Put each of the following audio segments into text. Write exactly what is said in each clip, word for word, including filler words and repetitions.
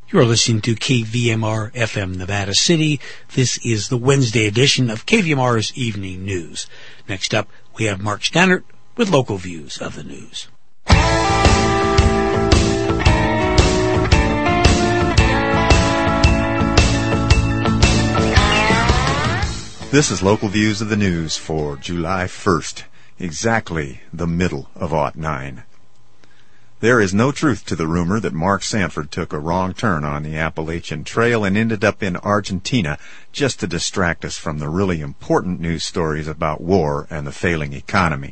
You're listening to K V M R F M Nevada City. This is the Wednesday edition of K V M R's Evening News. Next up, we have Mark Stannard with local views of the news. This is Local Views of the News for July first, exactly the middle of aught nine. There is no truth to the rumor that Mark Sanford took a wrong turn on the Appalachian Trail and ended up in Argentina just to distract us from the really important news stories about war and the failing economy.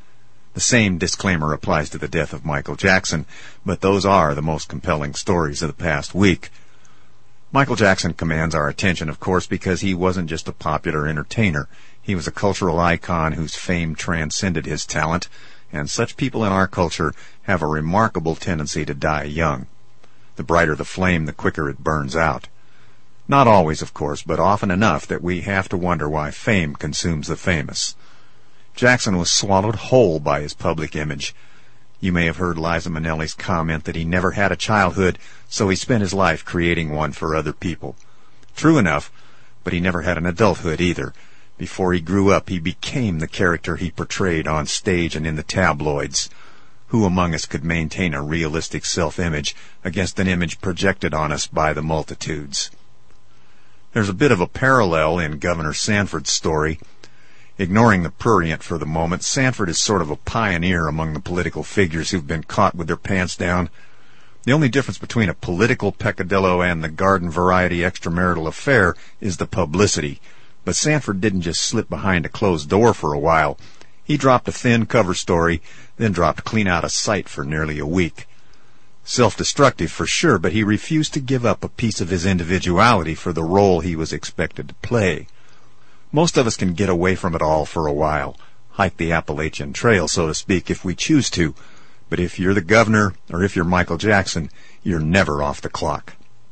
The same disclaimer applies to the death of Michael Jackson, but those are the most compelling stories of the past week. Michael Jackson commands our attention, of course, because he wasn't just a popular entertainer. He was a cultural icon whose fame transcended his talent, and such people in our culture have a remarkable tendency to die young. The brighter the flame, the quicker it burns out. Not always, of course, but often enough that we have to wonder why fame consumes the famous. Jackson was swallowed whole by his public image. You may have heard Liza Minnelli's comment that he never had a childhood, so he spent his life creating one for other people. True enough, but he never had an adulthood either. Before he grew up, he became the character he portrayed on stage and in the tabloids. Who among us could maintain a realistic self-image against an image projected on us by the multitudes? There's a bit of a parallel in Governor Sanford's story. Ignoring the prurient for the moment, Sanford is sort of a pioneer among the political figures who've been caught with their pants down. The only difference between a political peccadillo and the garden variety extramarital affair is the publicity. But Sanford didn't just slip behind a closed door for a while. He dropped a thin cover story, then dropped clean out of sight for nearly a week. Self-destructive for sure, but he refused to give up a piece of his individuality for the role he was expected to play. Most of us can get away from it all for a while, hike the Appalachian Trail, so to speak, if we choose to. But if you're the governor, or if you're Michael Jackson, you're never off the clock.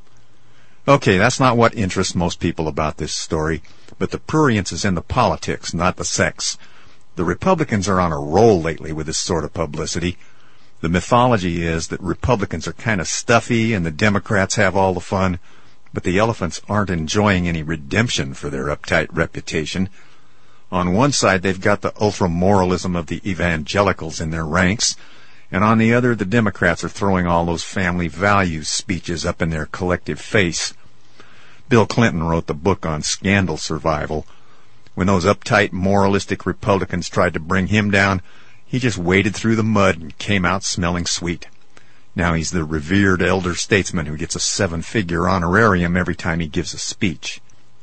Okay, that's not what interests most people about this story, but the prurience is in the politics, not the sex. The Republicans are on a roll lately with this sort of publicity. The mythology is that Republicans are kind of stuffy and the Democrats have all the fun, but the elephants aren't enjoying any redemption for their uptight reputation. On one side, they've got the ultra-moralism of the evangelicals in their ranks, and on the other, the Democrats are throwing all those family values speeches up in their collective face. Bill Clinton wrote the book on scandal survival. When those uptight, moralistic Republicans tried to bring him down, he just waded through the mud and came out smelling sweet. Now he's the revered elder statesman who gets a seven-figure honorarium every time he gives a speech.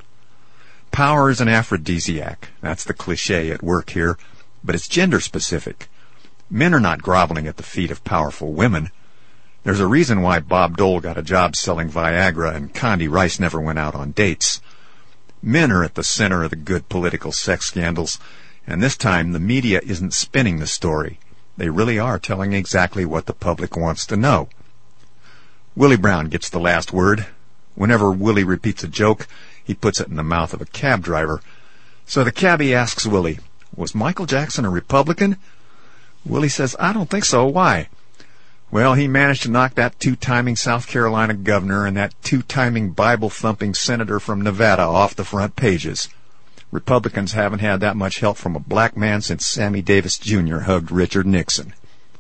Power is an aphrodisiac. That's the cliché at work here, but it's gender-specific. Men are not groveling at the feet of powerful women. There's a reason why Bob Dole got a job selling Viagra and Condi Rice never went out on dates. Men are at the center of the good political sex scandals, and this time the media isn't spinning the story. They really are telling exactly what the public wants to know. Willie Brown gets the last word. Whenever Willie repeats a joke, he puts it in the mouth of a cab driver. So the cabbie asks Willie, "Was Michael Jackson a Republican?" Willie says, "I don't think so. Why?" "Well, he managed to knock that two-timing South Carolina governor and that two-timing Bible-thumping senator from Nevada off the front pages. Republicans haven't had that much help from a black man since Sammy Davis Junior hugged Richard Nixon."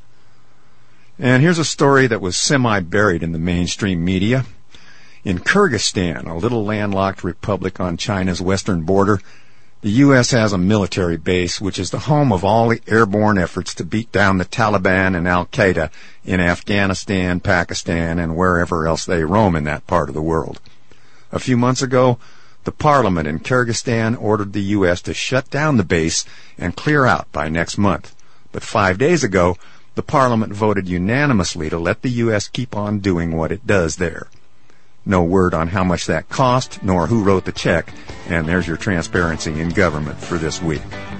And here's a story that was semi-buried in the mainstream media. In Kyrgyzstan, a little landlocked republic on China's western border, the U S has a military base which is the home of all the airborne efforts to beat down the Taliban and Al-Qaeda in Afghanistan, Pakistan, and wherever else they roam in that part of the world. A few months ago, the parliament in Kyrgyzstan ordered the U S to shut down the base and clear out by next month. But five days ago, the parliament voted unanimously to let the U S keep on doing what it does there. No word on how much that cost, nor who wrote the check, and there's your transparency in government for this week.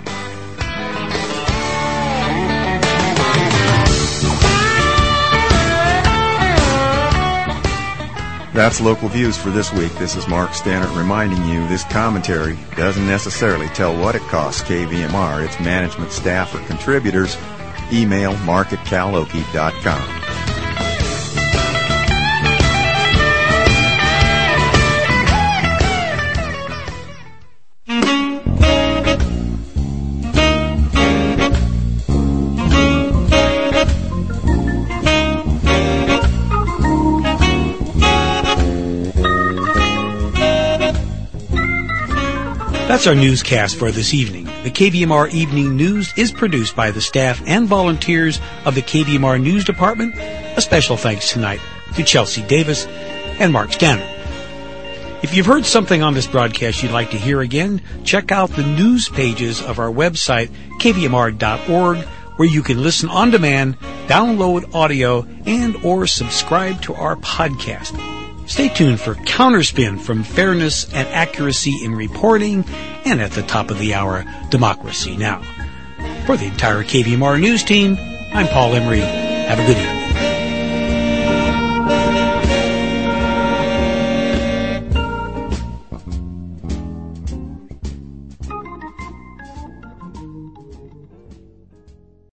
That's Local Views for this week. This is Mark Stannard reminding you this commentary doesn't necessarily tell what it costs K V M R, its management staff, or contributors. Email mark at cal okie dot com. That's our newscast for this evening. The K V M R Evening News is produced by the staff and volunteers of the K V M R News Department. A special thanks tonight to Chelsea Davis and Mark Stannard. If you've heard something on this broadcast you'd like to hear again, check out the news pages of our website, k v m r dot org, where you can listen on demand, download audio, and or subscribe to our podcast. Stay tuned for Counterspin from Fairness and Accuracy in Reporting, and at the top of the hour, Democracy Now! For the entire K V M R News team, I'm Paul Emery. Have a good evening.